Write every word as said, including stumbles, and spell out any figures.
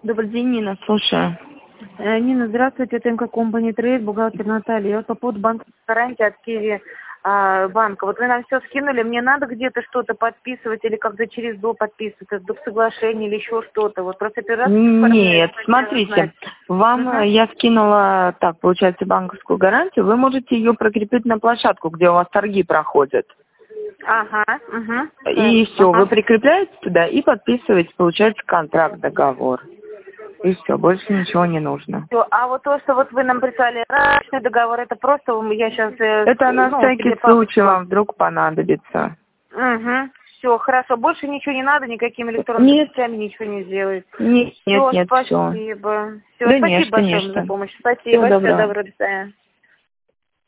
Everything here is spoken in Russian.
Добрый день, Нина, слушаю. Э, Нина, здравствуйте, это МК Компани Трейд, бухгалтер Наталья. Я вот по поводу банковской гарантии от Киви а, банка. Вот вы нам все скинули, мне надо где-то что-то подписывать или как-то через до подписывать, это доп. Соглашение или еще что-то. Вот просто первый раз... Нет, смотрите, вам угу. я скинула, так, получается, банковскую гарантию, вы можете ее прикрепить на площадку, где у вас торги проходят. Ага, угу. И так, все, ага. вы прикрепляете туда и подписываете, получается, контракт, договор. И все, больше ничего не нужно. Всё, а вот то, что вот вы нам прислали рачный договор, это просто я сейчас... Это на ну, всякий случай вам вдруг понадобится. Угу. Все, хорошо. Больше ничего не надо, никакими электронными путями ничего не сделать. Нет, нет, Всё, нет, спасибо. все. Все, Да спасибо нет, большое конечно. за помощь. Спасибо. Всего доброго. Всего доброго. До свидания.